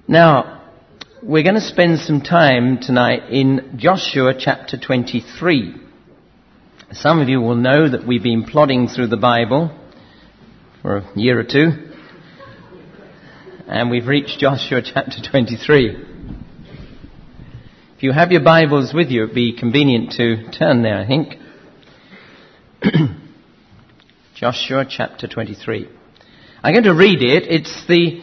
Now, we're going to spend some time tonight in Joshua chapter 23. Some of you will know that we've been plodding through the Bible for a year or two, and we've reached Joshua chapter 23. If you have your Bibles with you, it'd be convenient to turn there, I think. Joshua chapter 23. I'm going to read it. It's the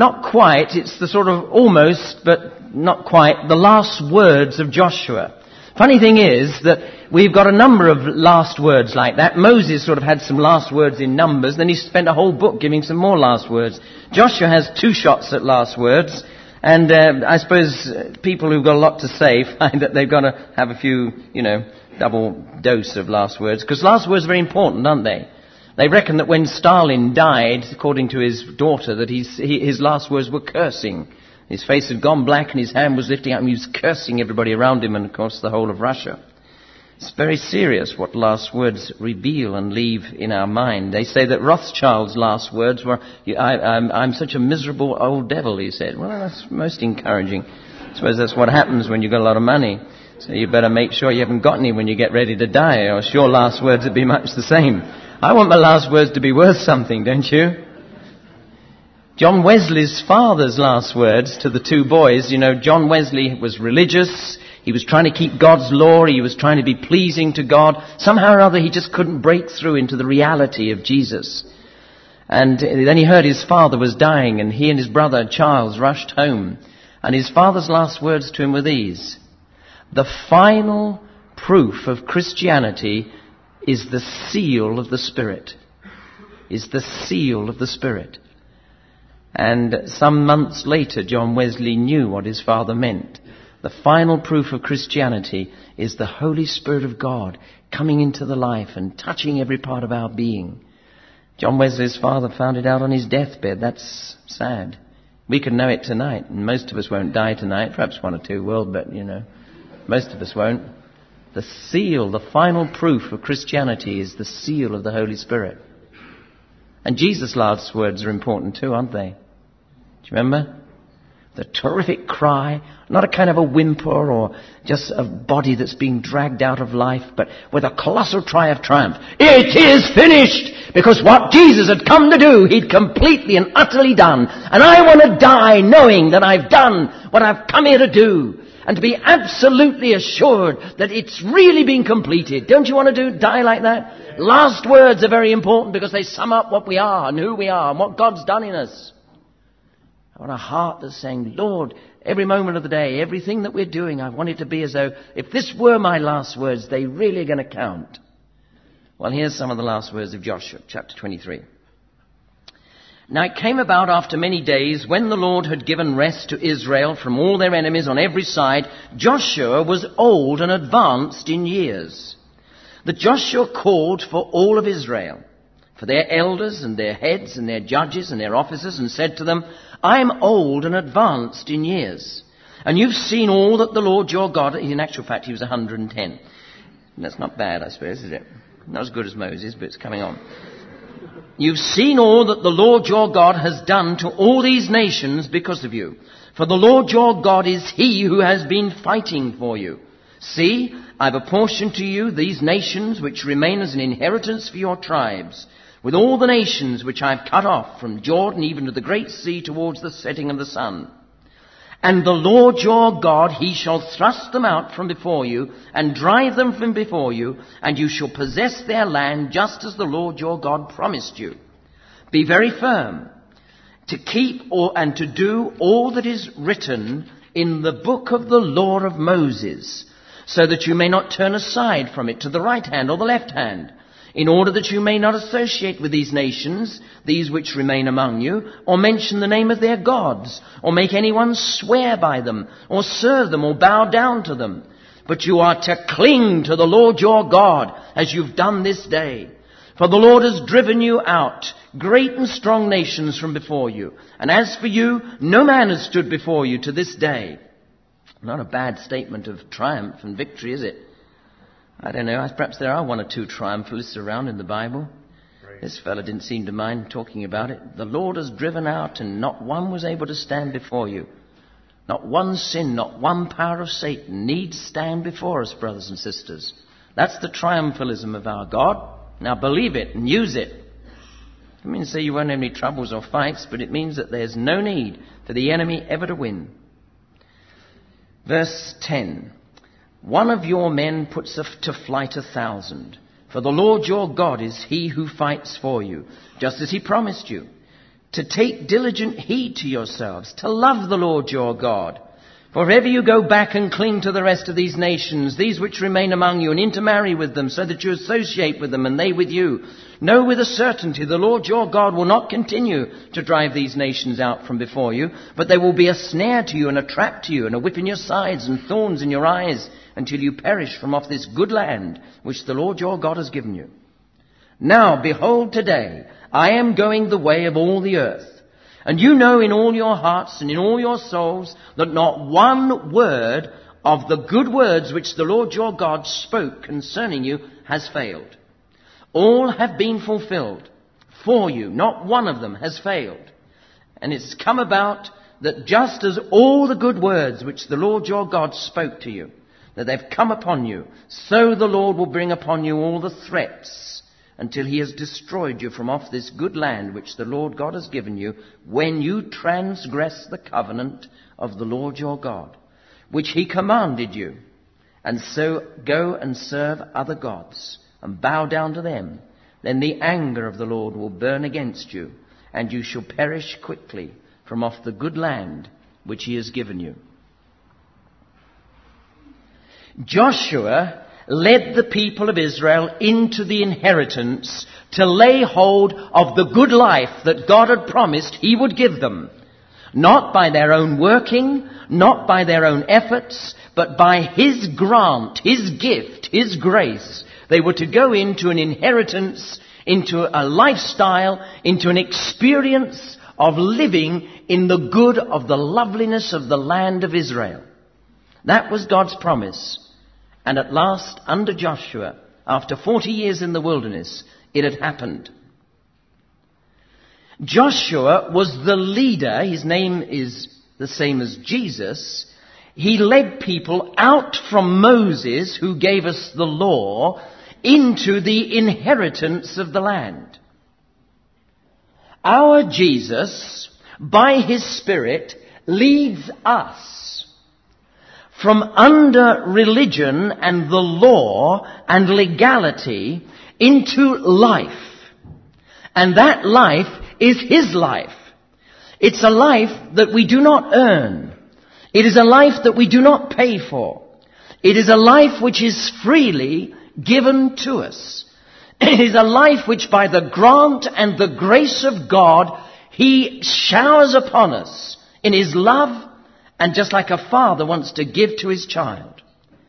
sort of almost, but not quite, the last words of Joshua. Funny thing is that we've got a number of last words like that. Moses sort of had some last words in Numbers, then he spent a whole book giving some more last words. Joshua has two shots at last words, and I suppose people who've got a lot to say find that they've got to have a few, double dose of last words, because last words are very important, aren't they? They reckon that when Stalin died, according to his daughter, that his last words were cursing. His face had gone black and his hand was lifting up and he was cursing everybody around him and, of course, the whole of Russia. It's very serious what last words reveal and leave in our mind. They say that Rothschild's last words were, I'm such a miserable old devil, he said. Well, that's most encouraging. I suppose that's what happens when you've got a lot of money. So you better make sure you haven't got any when you get ready to die, or your last words would be much the same. I want my last words to be worth something, don't you? John Wesley's father's last words to the two boys, John Wesley was religious, he was trying to keep God's law, he was trying to be pleasing to God. Somehow or other he just couldn't break through into the reality of Jesus. And then he heard his father was dying, and he and his brother Charles rushed home. And his father's last words to him were these: the final proof of Christianity is the seal of the Spirit. Is the seal of the Spirit. And some months later, John Wesley knew what his father meant. The final proof of Christianity is the Holy Spirit of God coming into the life and touching every part of our being. John Wesley's father found it out on his deathbed. That's sad. We could know it tonight, and most of us won't die tonight. Perhaps one or two will, but, most of us won't. The seal, the final proof of Christianity is the seal of the Holy Spirit. And Jesus' last words are important too, aren't they? Do you remember? The terrific cry, not a kind of a whimper or just a body that's being dragged out of life, but with a colossal cry of triumph. It is finished! Because what Jesus had come to do, he'd completely and utterly done. And I want to die knowing that I've done what I've come here to do. And to be absolutely assured that it's really been completed. Don't you want to die like that? Last words are very important because they sum up what we are and who we are and what God's done in us. I want a heart that's saying, Lord, every moment of the day, everything that we're doing, I want it to be as though if this were my last words, they really are going to count. Well, here's some of the last words of Joshua, chapter 23. Now it came about after many days, when the Lord had given rest to Israel from all their enemies on every side, Joshua was old and advanced in years, that Joshua called for all of Israel, for their elders and their heads and their judges and their officers, and said to them, I am old and advanced in years, and you've seen all that the Lord your God, in actual fact he was 110. That's not bad, I suppose, is it? Not as good as Moses, but it's coming on. You've seen all that the Lord your God has done to all these nations because of you. For the Lord your God is he who has been fighting for you. See, I've apportioned to you these nations which remain as an inheritance for your tribes, with all the nations which I've cut off from Jordan even to the great sea towards the setting of the sun. And the Lord your God, he shall thrust them out from before you and drive them from before you, and you shall possess their land just as the Lord your God promised you. Be very firm to keep and to do all that is written in the book of the law of Moses, so that you may not turn aside from it to the right hand or the left hand, in order that you may not associate with these nations, these which remain among you, or mention the name of their gods, or make anyone swear by them, or serve them, or bow down to them. But you are to cling to the Lord your God, as you've done this day. For the Lord has driven you out, great and strong nations from before you. And as for you, no man has stood before you to this day. Not a bad statement of triumph and victory, is it? I don't know, perhaps there are one or two triumphalists around in the Bible. This fellow didn't seem to mind talking about it. The Lord has driven out and not one was able to stand before you. Not one sin, not one power of Satan need stand before us, brothers and sisters. That's the triumphalism of our God. Now believe it and use it. It doesn't mean to say you won't have any troubles or fights, but it means that there's no need for the enemy ever to win. Verse 10. One of your men puts to flight 1,000. For the Lord your God is he who fights for you, just as he promised you. To take diligent heed to yourselves, to love the Lord your God. For if ever you go back and cling to the rest of these nations, these which remain among you, and intermarry with them, so that you associate with them and they with you, know with a certainty the Lord your God will not continue to drive these nations out from before you, but they will be a snare to you and a trap to you and a whip in your sides and thorns in your eyes, until you perish from off this good land which the Lord your God has given you. Now, behold, today I am going the way of all the earth. And you know in all your hearts and in all your souls that not one word of the good words which the Lord your God spoke concerning you has failed. All have been fulfilled for you. Not one of them has failed. And it's come about that just as all the good words which the Lord your God spoke to you, that they've come upon you, so the Lord will bring upon you all the threats until he has destroyed you from off this good land which the Lord God has given you, when you transgress the covenant of the Lord your God, which he commanded you, and so go and serve other gods, and bow down to them. Then the anger of the Lord will burn against you, and you shall perish quickly from off the good land which he has given you. Joshua led the people of Israel into the inheritance to lay hold of the good life that God had promised he would give them. Not by their own working, not by their own efforts, but by his grant, his gift, his grace. They were to go into an inheritance, into a lifestyle, into an experience of living in the good of the loveliness of the land of Israel. That was God's promise. And at last, under Joshua, after 40 years in the wilderness, it had happened. Joshua was the leader. His name is the same as Jesus. He led people out from Moses, who gave us the law, into the inheritance of the land. Our Jesus, by his Spirit, leads us from under religion and the law and legality into life. And that life is his life. It's a life that we do not earn. It is a life that we do not pay for. It is a life which is freely given to us. It is a life which by the grant and the grace of God he showers upon us in his love, and just like a father wants to give to his child.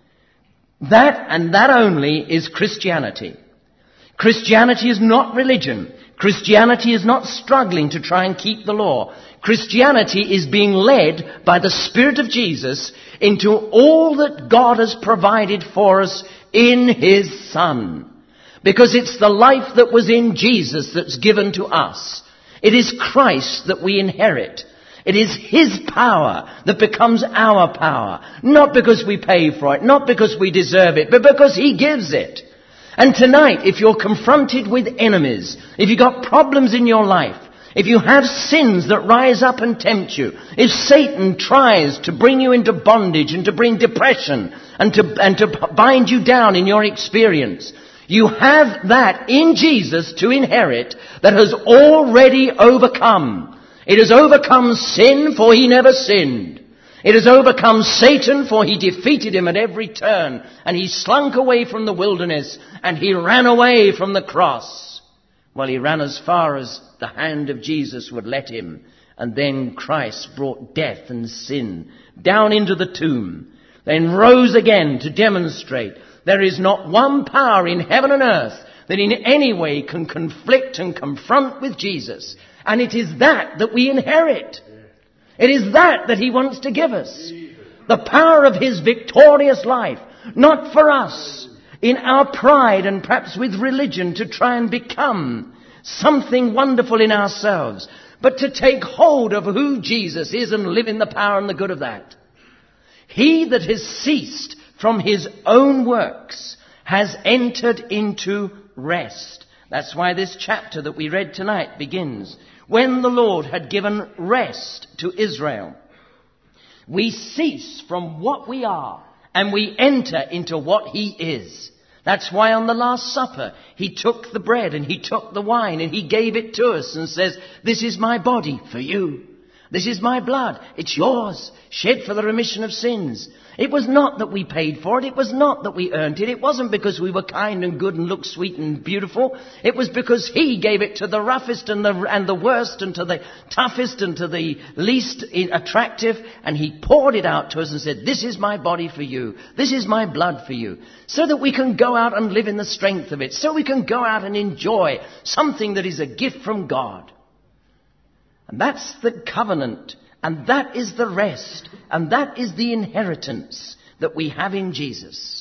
That and that only is Christianity. Christianity is not religion. Christianity is not struggling to try and keep the law. Christianity is being led by the Spirit of Jesus into all that God has provided for us in his Son. Because it's the life that was in Jesus that's given to us. It is Christ that we inherit. It is his power that becomes our power. Not because we pay for it, not because we deserve it, but because he gives it. And tonight, if you're confronted with enemies, if you've got problems in your life, if you have sins that rise up and tempt you, if Satan tries to bring you into bondage and to bring depression and to bind you down in your experience, you have that in Jesus to inherit that has already overcome. It has overcome sin, for he never sinned. It has overcome Satan, for he defeated him at every turn. And he slunk away from the wilderness, and he ran away from the cross. Well, he ran as far as the hand of Jesus would let him. And then Christ brought death and sin down into the tomb. Then rose again to demonstrate there is not one power in heaven and earth that in any way can conflict and confront with Jesus. And it is that we inherit. It is that he wants to give us. The power of his victorious life. Not for us, in our pride and perhaps with religion, to try and become something wonderful in ourselves. but to take hold of who Jesus is and live in the power and the good of that. He that has ceased from his own works has entered into rest. That's why this chapter that we read tonight begins. When the Lord had given rest to Israel, we cease from what we are and we enter into what he is. That's why on the Last Supper, he took the bread and he took the wine and he gave it to us and says, this is my body for you. This is my blood. It's yours, shed for the remission of sins. It was not that we paid for it. It was not that we earned it. It wasn't because we were kind and good and looked sweet and beautiful. It was because he gave it to the roughest and the worst and to the toughest and to the least attractive. And he poured it out to us and said, this is my body for you. This is my blood for you. So that we can go out and live in the strength of it. So we can go out and enjoy something that is a gift from God. And that's the covenant, and that is the rest, and that is the inheritance that we have in Jesus.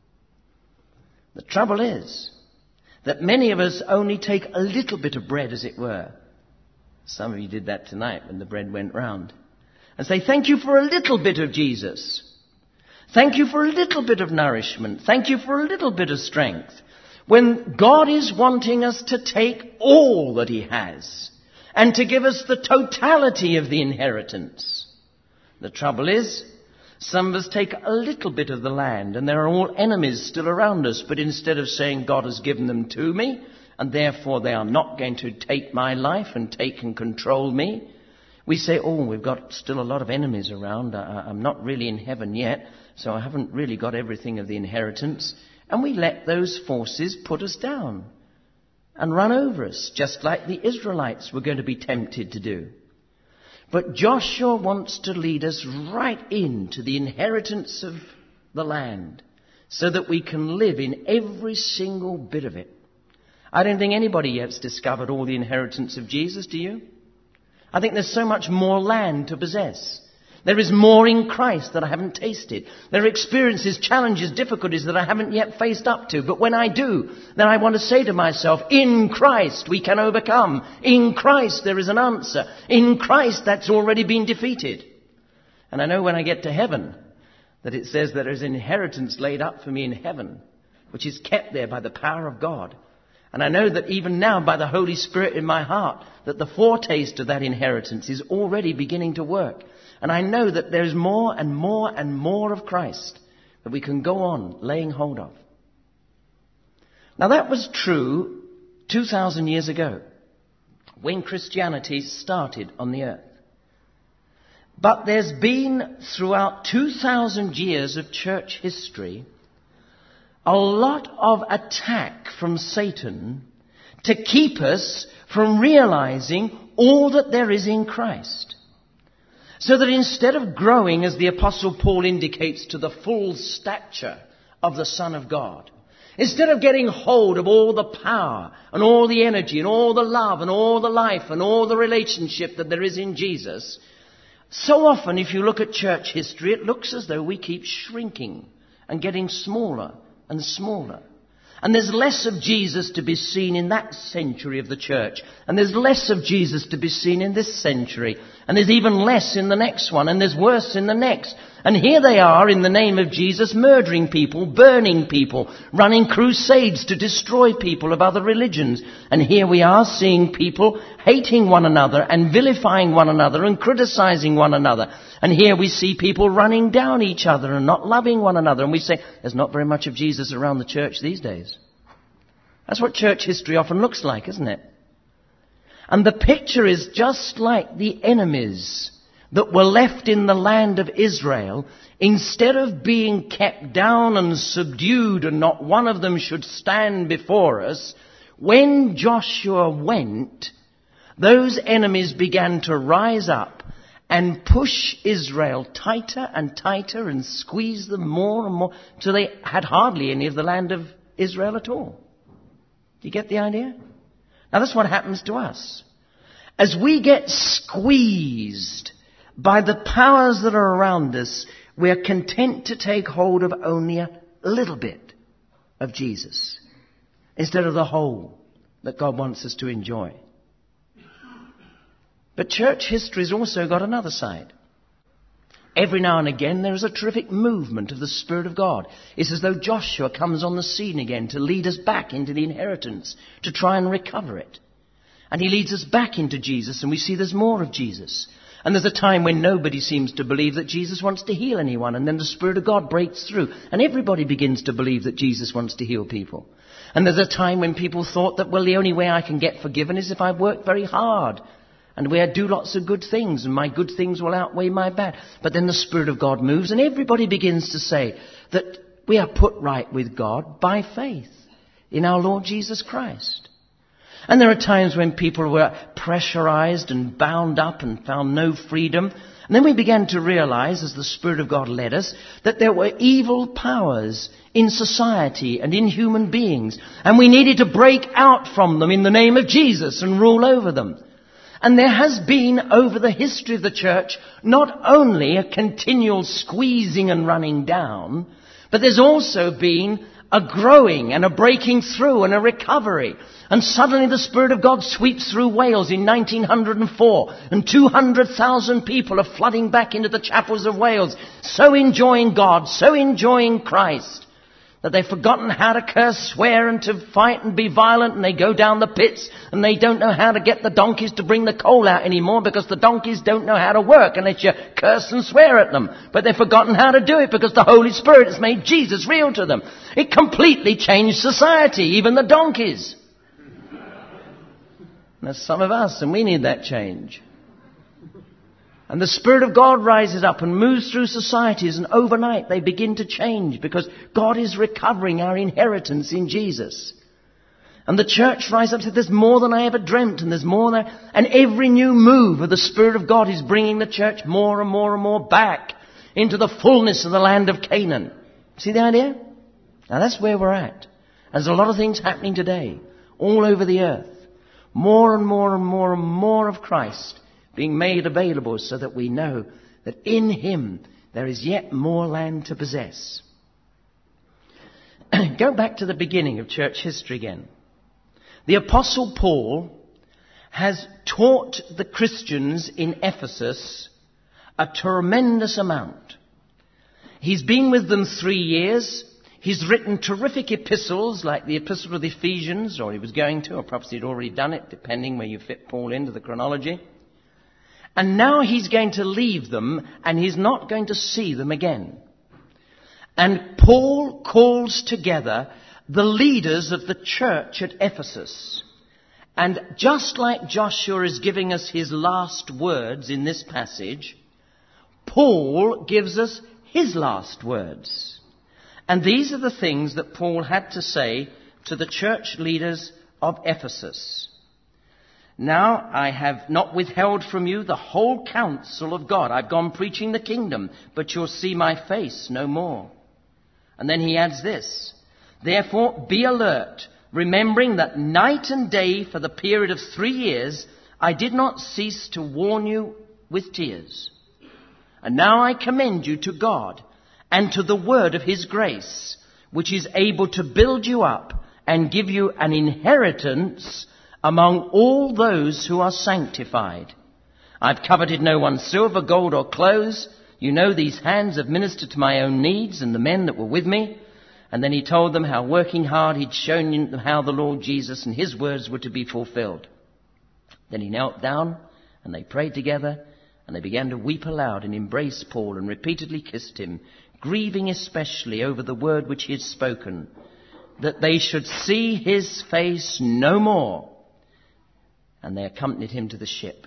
The trouble is that many of us only take a little bit of bread, as it were. Some of you did that tonight when the bread went round. And say, thank you for a little bit of Jesus. Thank you for a little bit of nourishment. Thank you for a little bit of strength. When God is wanting us to take all that he has and to give us the totality of the inheritance. The trouble is, some of us take a little bit of the land and there are all enemies still around us, but instead of saying God has given them to me and therefore they are not going to take my life and take and control me, we say, oh, we've got still a lot of enemies around. I'm not really in heaven yet, so I haven't really got everything of the inheritance. And we let those forces put us down and run over us, just like the Israelites were going to be tempted to do. But Joshua wants to lead us right into the inheritance of the land so that we can live in every single bit of it. I don't think anybody yet's discovered all the inheritance of Jesus, do you? I think there's so much more land to possess. There is more in Christ that I haven't tasted. There are experiences, challenges, difficulties that I haven't yet faced up to. But when I do, then I want to say to myself, in Christ we can overcome. In Christ there is an answer. In Christ that's already been defeated. And I know when I get to heaven that it says that there is an inheritance laid up for me in heaven, which is kept there by the power of God. And I know that even now by the Holy Spirit in my heart, that the foretaste of that inheritance is already beginning to work. And I know that there is more and more and more of Christ that we can go on laying hold of. Now that was true 2,000 years ago when Christianity started on the earth. But there's been throughout 2,000 years of church history a lot of attack from Satan to keep us from realizing all that there is in Christ. So that instead of growing, as the Apostle Paul indicates, to the full stature of the Son of God, instead of getting hold of all the power and all the energy and all the love and all the life and all the relationship that there is in Jesus, so often if you look at church history, it looks as though we keep shrinking and getting smaller and smaller. And there's less of Jesus to be seen in that century of the church. And there's less of Jesus to be seen in this century. And there's even less in the next one. And there's worse in the next. And here they are in the name of Jesus murdering people, burning people, running crusades to destroy people of other religions. And here we are seeing people hating one another and vilifying one another and criticizing one another. And here we see people running down each other and not loving one another. And we say, there's not very much of Jesus around the church these days. That's what church history often looks like, isn't it? And the picture is just like the enemies that were left in the land of Israel. Instead of being kept down and subdued and not one of them should stand before us, when Joshua went, those enemies began to rise up and push Israel tighter and tighter and squeeze them more and more till they had hardly any of the land of Israel at all. Do you get the idea? Now that's what happens to us. As we get squeezed by the powers that are around us, we're content to take hold of only a little bit of Jesus instead of the whole that God wants us to enjoy. But church history has also got another side. Every now and again there is a terrific movement of the Spirit of God. It's as though Joshua comes on the scene again to lead us back into the inheritance, to try and recover it. And he leads us back into Jesus, and we see there's more of Jesus. And there's a time when nobody seems to believe that Jesus wants to heal anyone, and then the Spirit of God breaks through, and everybody begins to believe that Jesus wants to heal people. And there's a time when people thought that, well, the only way I can get forgiven is if I work very hard, and where I do lots of good things, and my good things will outweigh my bad. But then the Spirit of God moves, and everybody begins to say that we are put right with God by faith in our Lord Jesus Christ. And there are times when people were pressurized and bound up and found no freedom. And then we began to realize, as the Spirit of God led us, that there were evil powers in society and in human beings. And we needed to break out from them in the name of Jesus and rule over them. And there has been, over the history of the church, not only a continual squeezing and running down, but there's also been a growing and a breaking through and a recovery. And suddenly the Spirit of God sweeps through Wales in 1904, and 200,000 people are flooding back into the chapels of Wales, so enjoying God, so enjoying Christ, that they've forgotten how to curse, swear, and to fight and be violent, and they go down the pits, and they don't know how to get the donkeys to bring the coal out anymore, because the donkeys don't know how to work unless you curse and swear at them. But they've forgotten how to do it because the Holy Spirit has made Jesus real to them. It completely changed society, even the donkeys. There's some of us, and we need that change. And the Spirit of God rises up and moves through societies, and overnight they begin to change because God is recovering our inheritance in Jesus. And the church rises up and says, there's more than I ever dreamt, and there's more than and every new move of the Spirit of God is bringing the church more and more and more back into the fullness of the land of Canaan. See the idea? Now that's where we're at. There's a lot of things happening today, all over the earth. More and more and more and more of Christ being made available so that we know that in Him there is yet more land to possess. Go back to the beginning of church history again. The Apostle Paul has taught the Christians in Ephesus a tremendous amount. He's been with them 3 years. He's written terrific epistles like the Epistle of the Ephesians, or he was going to, or perhaps he'd already done it, depending where you fit Paul into the chronology. And now he's going to leave them, and he's not going to see them again. And Paul calls together the leaders of the church at Ephesus. And just like Joshua is giving us his last words in this passage, Paul gives us his last words. And these are the things that Paul had to say to the church leaders of Ephesus. Now I have not withheld from you the whole counsel of God. I've gone preaching the kingdom, but you'll see my face no more. And then he adds this, therefore be alert, remembering that night and day for the period of 3 years, I did not cease to warn you with tears. And now I commend you to God and to the word of His grace, which is able to build you up and give you an inheritance among all those who are sanctified. I've coveted no one's silver, gold, or clothes. You know these hands have ministered to my own needs and the men that were with me. And then he told them how working hard he'd shown them how the Lord Jesus and His words were to be fulfilled. Then he knelt down and they prayed together, and they began to weep aloud and embrace Paul and repeatedly kissed him, grieving especially over the word which he had spoken, that they should see his face no more. And they accompanied him to the ship.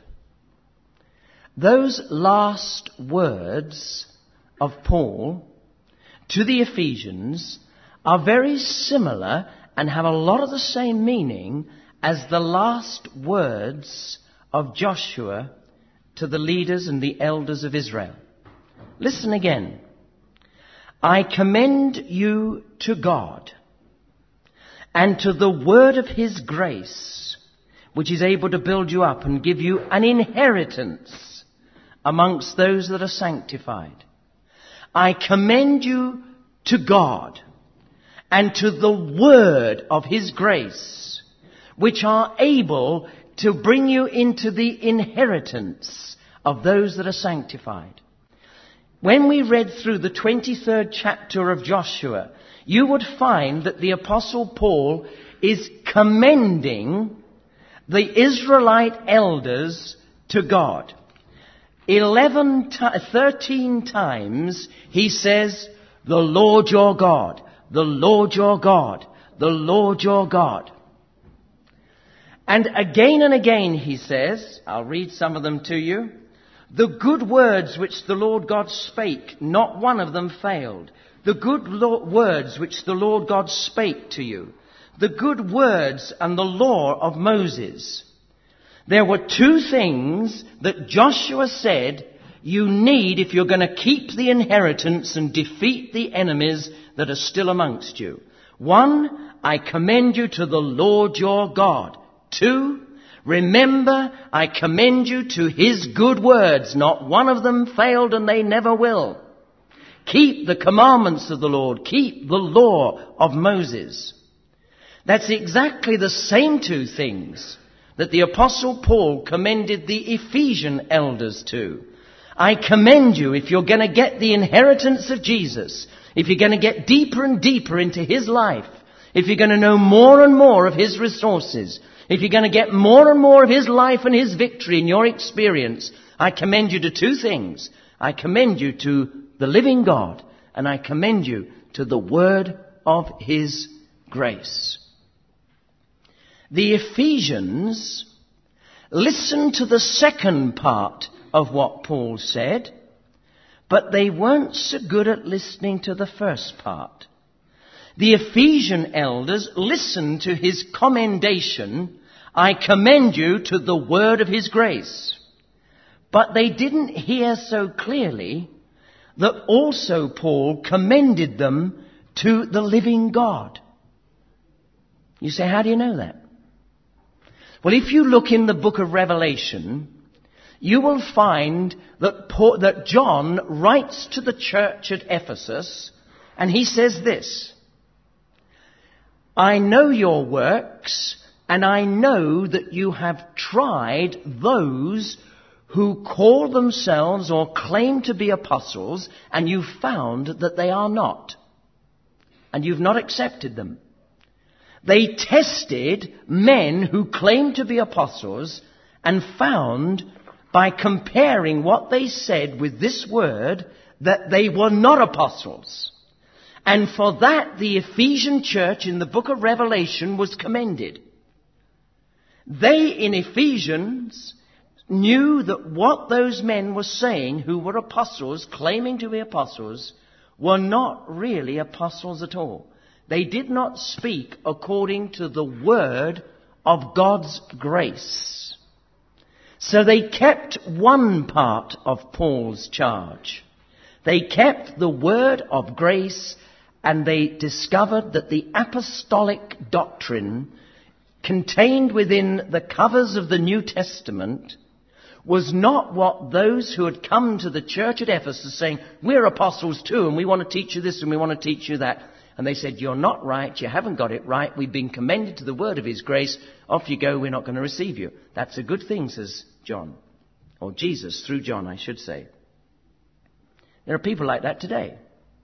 Those last words of Paul to the Ephesians are very similar and have a lot of the same meaning as the last words of Joshua to the leaders and the elders of Israel. Listen again. I commend you to God and to the word of His grace, which is able to build you up and give you an inheritance amongst those that are sanctified. I commend you to God and to the word of His grace, which are able to bring you into the inheritance of those that are sanctified. When we read through the 23rd chapter of Joshua, you would find that the Apostle Paul is commending the Israelite elders to God. 13 times he says, the Lord your God, the Lord your God, the Lord your God. And again he says, I'll read some of them to you, the good words which the Lord God spake, not one of them failed. The good words which the Lord God spake to you. The good words and the law of Moses. There were two things that Joshua said you need if you're going to keep the inheritance and defeat the enemies that are still amongst you. 1, I commend you to the Lord your God. 2, remember, I commend you to his good words. Not one of them failed, and they never will. Keep the commandments of the Lord. Keep the law of Moses. That's exactly the same two things that the Apostle Paul commended the Ephesian elders to. I commend you, if you're going to get the inheritance of Jesus, if you're going to get deeper and deeper into his life, if you're going to know more and more of his resources, if you're going to get more and more of his life and his victory in your experience, I commend you to two things. I commend you to the living God, and I commend you to the word of his grace. The Ephesians listened to the second part of what Paul said, but they weren't so good at listening to the first part. The Ephesian elders listened to his commendation, I commend you to the word of his grace. But they didn't hear so clearly that also Paul commended them to the living God. You say, how do you know that? Well, if you look in the book of Revelation, you will find that John writes to the church at Ephesus, and he says this, I know your works, and I know that you have tried those who call themselves or claim to be apostles, and you've found that they are not. And you've not accepted them. They tested men who claimed to be apostles and found, by comparing what they said with this word, that they were not apostles. And for that, the Ephesian church in the book of Revelation was commended. They, in Ephesians, knew that what those men were saying, who were apostles, claiming to be apostles, were not really apostles at all. They did not speak according to the word of God's grace. So they kept one part of Paul's charge. They kept the word of grace, and they discovered that the apostolic doctrine contained within the covers of the New Testament was not what those who had come to the church at Ephesus saying, we're apostles too, and we want to teach you this and we want to teach you that. And they said, you're not right, you haven't got it right, we've been commended to the word of his grace, off you go, we're not going to receive you. That's a good thing, says John. Or Jesus, through John, I should say. There are people like that today.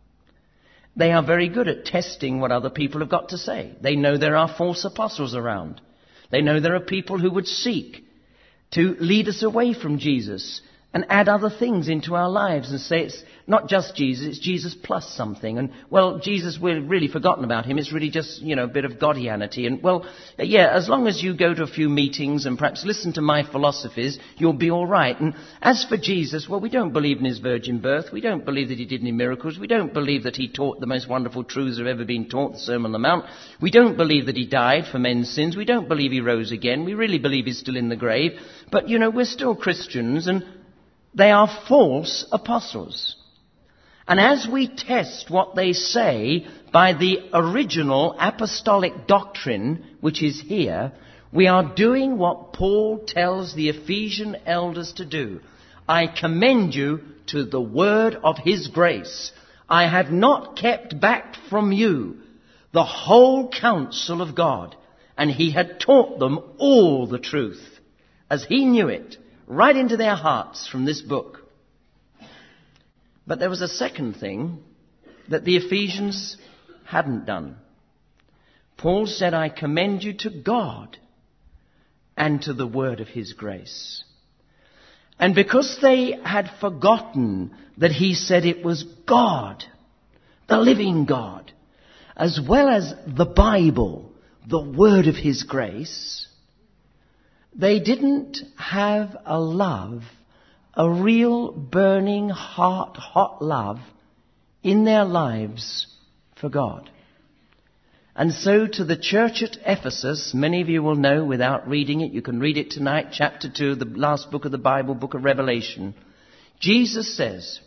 They are very good at testing what other people have got to say. They know there are false apostles around. They know there are people who would seek to lead us away from Jesus and add other things into our lives and say it's not just Jesus, it's Jesus plus something. And, well, Jesus, we've really forgotten about him. It's really just, a bit of Godianity. And, well, yeah, as long as you go to a few meetings and perhaps listen to my philosophies, you'll be all right. And as for Jesus, well, we don't believe in his virgin birth. We don't believe that he did any miracles. We don't believe that he taught the most wonderful truths that have ever been taught, the Sermon on the Mount. We don't believe that he died for men's sins. We don't believe he rose again. We really believe he's still in the grave. But, we're still Christians, and they are false apostles. And as we test what they say by the original apostolic doctrine, which is here, we are doing what Paul tells the Ephesian elders to do. I commend you to the word of his grace. I have not kept back from you the whole counsel of God. And he had taught them all the truth. as he knew it, right into their hearts from this book. But there was a second thing that the Ephesians hadn't done. Paul said, I commend you to God and to the word of his grace. And because they had forgotten that he said it was God, the living God, as well as the Bible, the word of his grace, they didn't have a love, a real burning heart, hot love in their lives for God. And so to the church at Ephesus, many of you will know without reading it, you can read it tonight, chapter 2, the last book of the Bible, book of Revelation. Jesus says,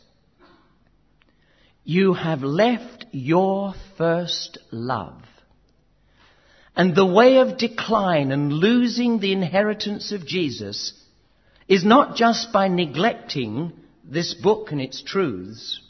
you have left your first love. And the way of decline and losing the inheritance of Jesus is not just by neglecting this book and its truths.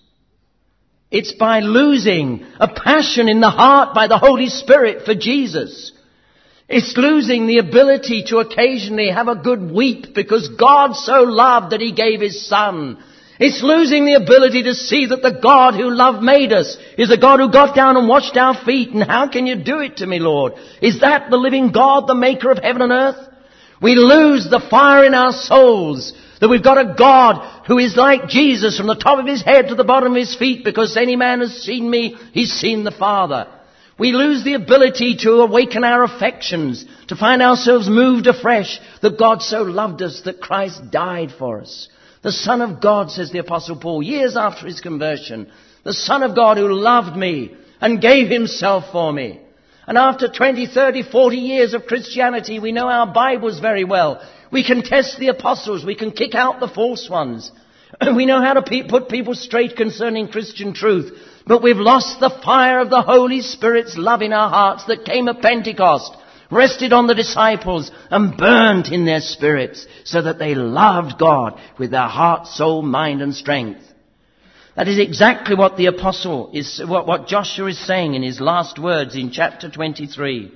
It's by losing a passion in the heart by the Holy Spirit for Jesus. It's losing the ability to occasionally have a good weep because God so loved that he gave his Son. It's losing the ability to see that the God who loved made us is a God who got down and washed our feet. And how can you do it to me, Lord? Is that the living God, the maker of heaven and earth? We lose the fire in our souls that we've got a God who is like Jesus from the top of his head to the bottom of his feet, because any man has seen me, he's seen the Father. We lose the ability to awaken our affections, to find ourselves moved afresh that God so loved us that Christ died for us. The Son of God, says the Apostle Paul, years after his conversion, the Son of God who loved me and gave himself for me. And after 20, 30, 40 years of Christianity, we know our Bibles very well. We can test the apostles. We can kick out the false ones. We know how to put people straight concerning Christian truth. But we've lost the fire of the Holy Spirit's love in our hearts that came at Pentecost, rested on the disciples and burnt in their spirits so that they loved God with their heart, soul, mind and strength. That is exactly what the apostle is, what Joshua is saying in his last words in chapter 23.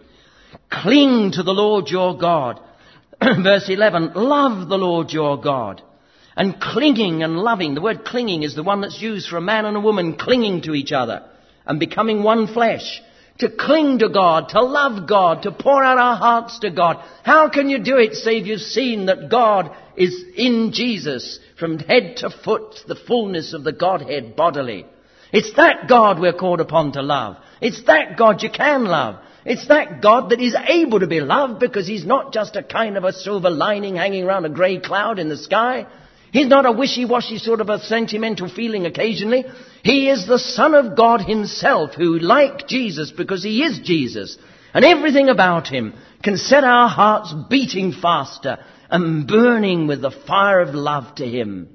Cling to the Lord your God. Verse 11, love the Lord your God. And clinging and loving, the word clinging is the one that's used for a man and a woman clinging to each other and becoming one flesh. To cling to God, to love God, to pour out our hearts to God. How can you do it save you've seen that God is in Jesus from head to foot, the fullness of the Godhead bodily? It's that God we're called upon to love. It's that God you can love. It's that God that is able to be loved, because he's not just a kind of a silver lining hanging around a grey cloud in the sky. He's not a wishy-washy sort of a sentimental feeling occasionally. He is the Son of God himself, who, like Jesus, because he is Jesus, and everything about him can set our hearts beating faster and burning with the fire of love to him.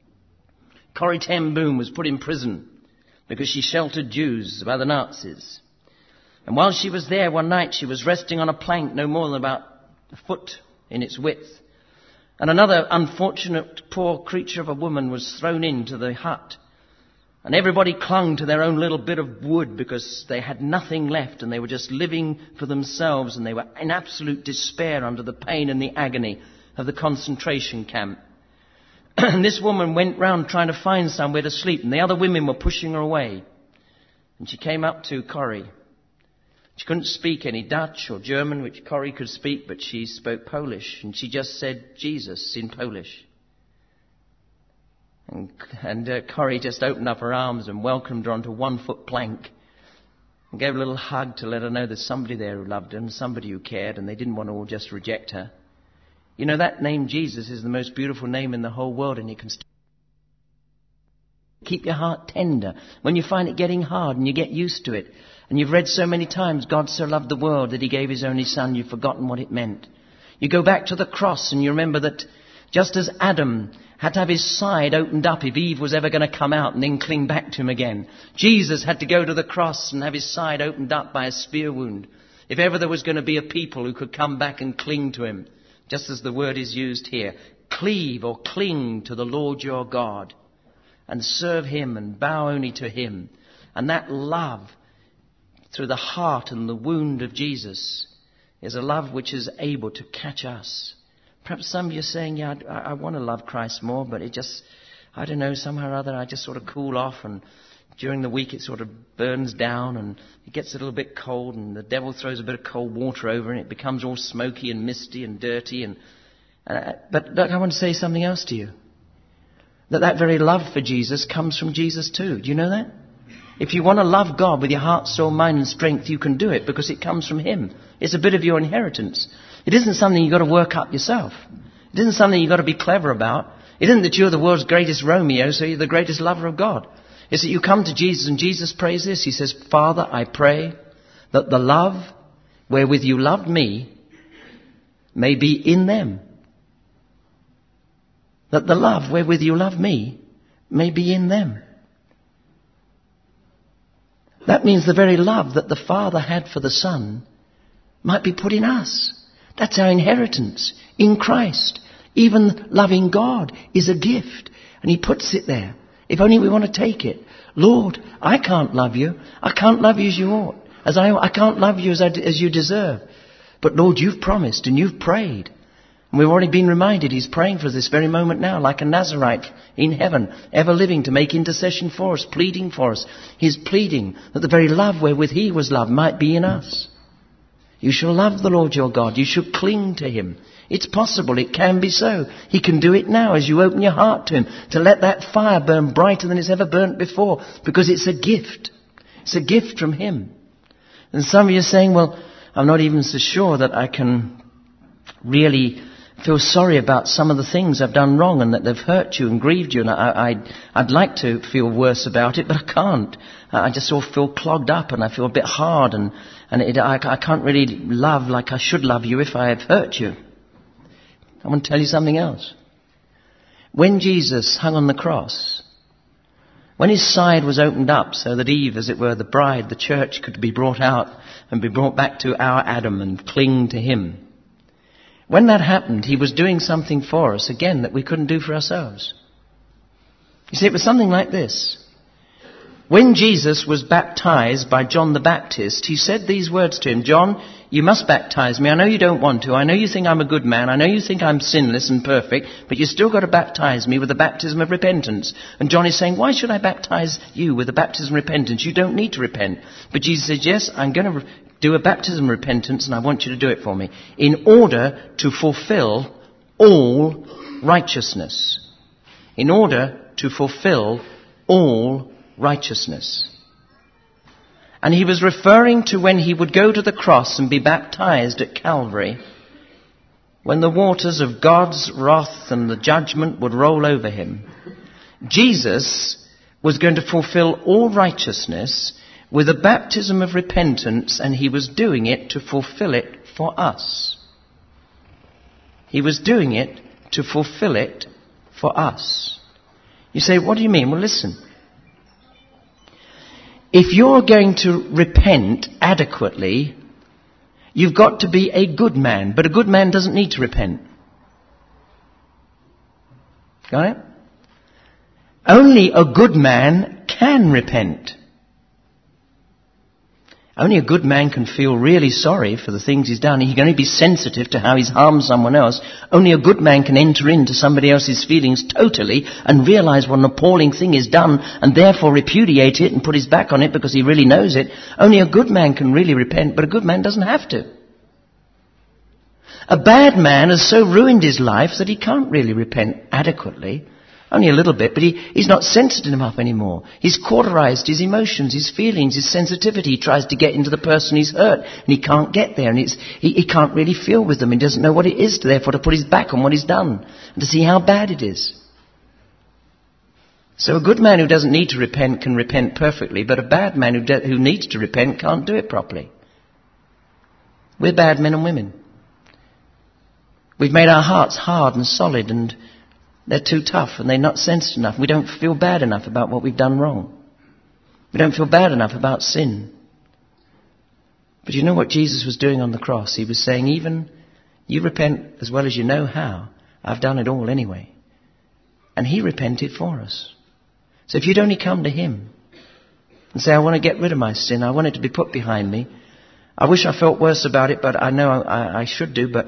Corrie ten Boom was put in prison because she sheltered Jews by the Nazis. And while she was there one night, she was resting on a plank no more than about a foot in its width. And another unfortunate poor creature of a woman was thrown into the hut. And everybody clung to their own little bit of wood because they had nothing left and they were just living for themselves, and they were in absolute despair under the pain and the agony of the concentration camp. And this woman went round trying to find somewhere to sleep, and the other women were pushing her away. And she came up to Corrie. She couldn't speak any Dutch or German, which Corrie could speak, but she spoke Polish. And she just said Jesus in Polish. And Corrie just opened up her arms and welcomed her onto a 1-foot plank and gave her a little hug to let her know there's somebody there who loved her and somebody who cared, and they didn't want to all just reject her. You know, that name Jesus is the most beautiful name in the whole world, and you can keep your heart tender when you find it getting hard and you get used to it. And you've read so many times, God so loved the world that he gave his only Son, you've forgotten what it meant. You go back to the cross and you remember that just as Adam had to have his side opened up if Eve was ever going to come out and then cling back to him again, Jesus had to go to the cross and have his side opened up by a spear wound if ever there was going to be a people who could come back and cling to him, just as the word is used here. Cleave or cling to the Lord your God and serve him and bow only to him. And that love through the heart and the wound of Jesus is a love which is able to catch us Perhaps some of you are saying, yeah, I want to love Christ more, but it just, I don't know, somehow or other I just sort of cool off, and during the week it sort of burns down and it gets a little bit cold, and the devil throws a bit of cold water over it and it becomes all smoky and misty and dirty. But I want to say something else to you. That very love for Jesus comes from Jesus too. Do you know that? If you want to love God with your heart, soul, mind and strength, you can do it because it comes from Him. It's a bit of your inheritance. It isn't something you've got to work up yourself. It isn't something you've got to be clever about. It isn't that you're the world's greatest Romeo, so you're the greatest lover of God. It's that you come to Jesus and Jesus prays this. He says, Father, I pray that the love wherewith you loved me may be in them. That the love wherewith you love me may be in them. That means the very love that the Father had for the Son might be put in us. That's our inheritance in Christ. Even loving God is a gift. And He puts it there. If only we want to take it. Lord, I can't love you. I can't love you as you ought. I can't love you as you deserve. But Lord, you've promised and you've prayed. And we've already been reminded He's praying for us this very moment now, like a Nazarite in heaven, ever living to make intercession for us, pleading for us. He's pleading that the very love wherewith He was loved might be in us. You shall love the Lord your God. You shall cling to Him. It's possible. It can be so. He can do it now as you open your heart to Him, to let that fire burn brighter than it's ever burnt before, because it's a gift. It's a gift from Him. And some of you are saying, well, I'm not even so sure that I can really feel sorry about some of the things I've done wrong and that they've hurt you and grieved you. And I'd like to feel worse about it, but I can't. I just sort of feel clogged up and I feel a bit hard and I can't really love like I should love you if I have hurt you. I want to tell you something else. When Jesus hung on the cross, when His side was opened up so that Eve, as it were, the bride, the church, could be brought out and be brought back to our Adam and cling to Him. When that happened, He was doing something for us, again, that we couldn't do for ourselves. You see, it was something like this. When Jesus was baptized by John the Baptist, He said these words to him, John, you must baptize me. I know you don't want to. I know you think I'm a good man. I know you think I'm sinless and perfect, but you still got to baptize me with the baptism of repentance. And John is saying, why should I baptize you with the baptism of repentance? You don't need to repent. But Jesus says, yes, I'm going to do a baptism of repentance and I want you to do it for me in order to fulfill all righteousness. In order to fulfill all righteousness. And He was referring to when He would go to the cross and be baptized at Calvary, when the waters of God's wrath and the judgment would roll over Him. Jesus was going to fulfill all righteousness with a baptism of repentance, and He was doing it to fulfill it for us. He was doing it to fulfill it for us. You say, what do you mean? Well, listen. If you're going to repent adequately, you've got to be a good man. But a good man doesn't need to repent. Got it? Only a good man can repent. Only a good man can feel really sorry for the things he's done. He can only be sensitive to how he's harmed someone else. Only a good man can enter into somebody else's feelings totally and realize what an appalling thing is done and therefore repudiate it and put his back on it because he really knows it. Only a good man can really repent, but a good man doesn't have to. A bad man has so ruined his life that he can't really repent adequately. Only a little bit, but he's not sensitive enough anymore. He's cauterized his emotions, his feelings, his sensitivity. He tries to get into the person he's hurt, and he can't get there, and he can't really feel with them. He doesn't know what it is, therefore, to put his back on what he's done, and to see how bad it is. So a good man who doesn't need to repent can repent perfectly, but a bad man who needs to repent can't do it properly. We're bad men and women. We've made our hearts hard and solid, and they're too tough and they're not sensitive enough. We don't feel bad enough about what we've done wrong. We don't feel bad enough about sin. But you know what Jesus was doing on the cross? He was saying, even you repent as well as you know how. I've done it all anyway. And He repented for us. So if you'd only come to Him and say, I want to get rid of my sin. I want it to be put behind me. I wish I felt worse about it, but I know I should do. But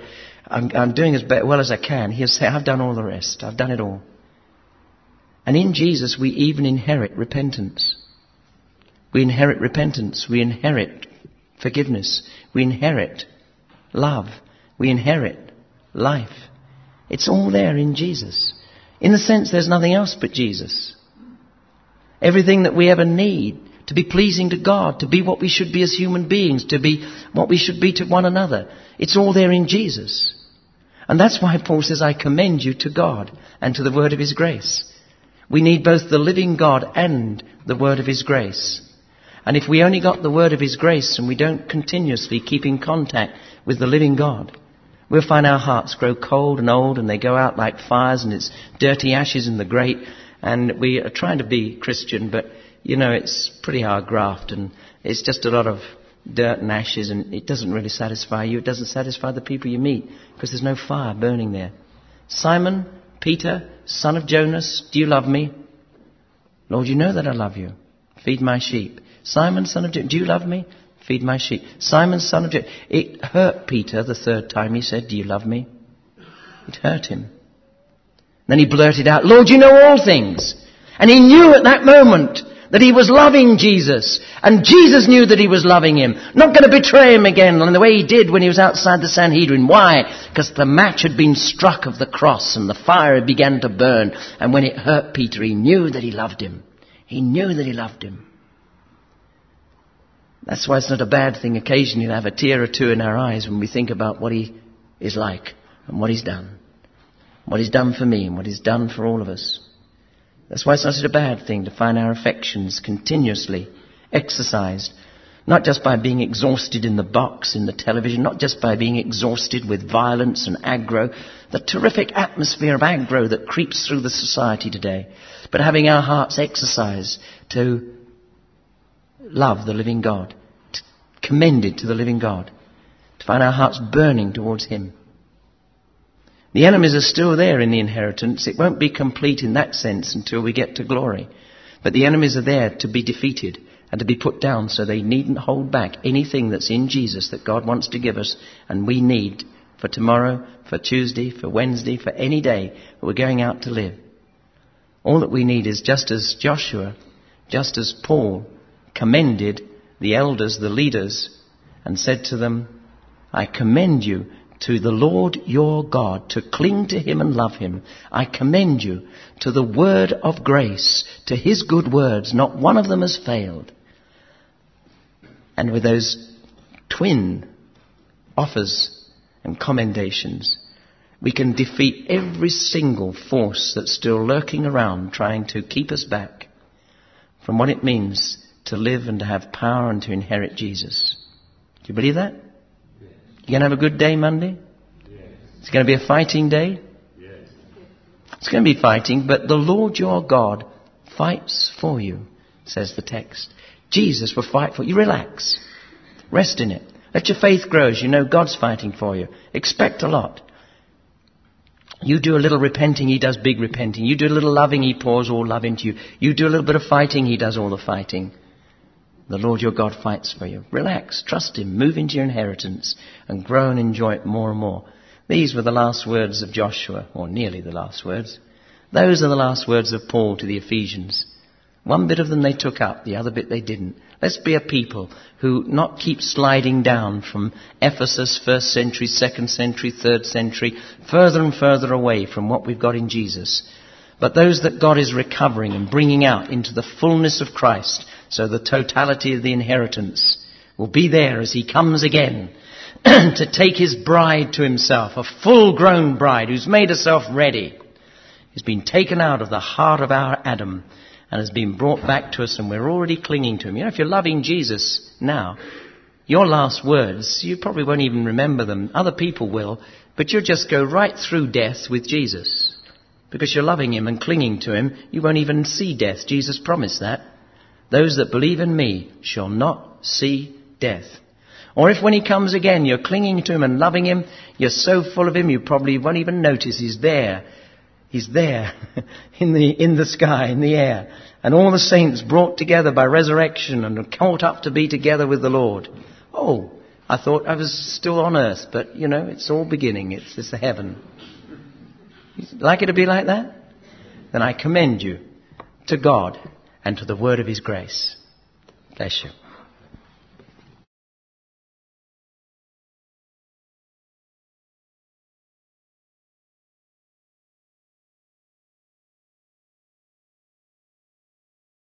I'm doing as well as I can, he'll say, I've done all the rest. I've done it all. And in Jesus, we even inherit repentance. We inherit repentance. We inherit forgiveness. We inherit love. We inherit life. It's all there in Jesus. In a sense, there's nothing else but Jesus. Everything that we ever need to be pleasing to God, to be what we should be as human beings, to be what we should be to one another. It's all there in Jesus. And that's why Paul says, I commend you to God and to the word of his grace. We need both the living God and the word of his grace. And if we only got the word of his grace and we don't continuously keep in contact with the living God, we'll find our hearts grow cold and old and they go out like fires and it's dirty ashes in the grate. And we are trying to be Christian, but, it's pretty hard graft and it's just a lot of dirt and ashes and it doesn't really satisfy you. It doesn't satisfy the people you meet because there's no fire burning there. Simon, Peter, son of Jonas, do you love me? Lord, you know that I love you. Feed my sheep. Simon, son of Jonas, do you love me? Feed my sheep. Simon, son of Jonas. It hurt Peter the third time he said, do you love me? It hurt him. Then he blurted out, Lord, you know all things. And he knew at that moment that he was loving Jesus. And Jesus knew that he was loving him. Not going to betray him again in the way he did when he was outside the Sanhedrin. Why? Because the match had been struck of the cross and the fire had begun to burn. And when it hurt Peter, he knew that he loved him. He knew that he loved him. That's why it's not a bad thing occasionally to have a tear or two in our eyes when we think about what he is like and what he's done. What he's done for me and what he's done for all of us. That's why it's not such a bad thing to find our affections continuously exercised. Not just by being exhausted in the box, in the television, not just by being exhausted with violence and aggro, the terrific atmosphere of aggro that creeps through the society today, but having our hearts exercised to love the living God, commended to the living God, to find our hearts burning towards him. The enemies are still there in the inheritance. It won't be complete in that sense until we get to glory. But the enemies are there to be defeated and to be put down, so they needn't hold back anything that's in Jesus that God wants to give us and we need for tomorrow, for Tuesday, for Wednesday, for any day that we're going out to live. All that we need is just as Joshua, just as Paul commended the elders, the leaders, and said to them, I commend you to the Lord your God, to cling to him and love him. I commend you to the word of grace, to his good words. Not one of them has failed. And with those twin offers and commendations, we can defeat every single force that's still lurking around trying to keep us back from what it means to live and to have power and to inherit Jesus. Do you believe that? You going to have a good day Monday? Yes. It's going to be a fighting day? Yes. It's going to be fighting, but the Lord your God fights for you, says the text. Jesus will fight for you. Relax. Rest in it. Let your faith grow as you know God's fighting for you. Expect a lot. You do a little repenting, he does big repenting. You do a little loving, he pours all love into you. You do a little bit of fighting, he does all the fighting. The Lord your God fights for you. Relax, trust him, move into your inheritance and grow and enjoy it more and more. These were the last words of Joshua, or nearly the last words. Those are the last words of Paul to the Ephesians. One bit of them they took up, the other bit they didn't. Let's be a people who not keep sliding down from Ephesus, 1st century, 2nd century, 3rd century, further and further away from what we've got in Jesus. But those that God is recovering and bringing out into the fullness of Christ, so the totality of the inheritance will be there as he comes again to take his bride to himself, a full-grown bride who's made herself ready. He's been taken out of the heart of our Adam and has been brought back to us, and we're already clinging to him. You know, if you're loving Jesus now, your last words, you probably won't even remember them. Other people will, but you'll just go right through death with Jesus. Because you're loving him and clinging to him, you won't even see death. Jesus promised that. Those that believe in me shall not see death. Or if when he comes again, you're clinging to him and loving him, you're so full of him, you probably won't even notice he's there. He's there in the sky, in the air. And all the saints brought together by resurrection and caught up to be together with the Lord. Oh, I thought I was still on earth, but, it's all beginning. It's the heaven. You'd like it to be like that? Then I commend you to God and to the word of his grace. Bless you.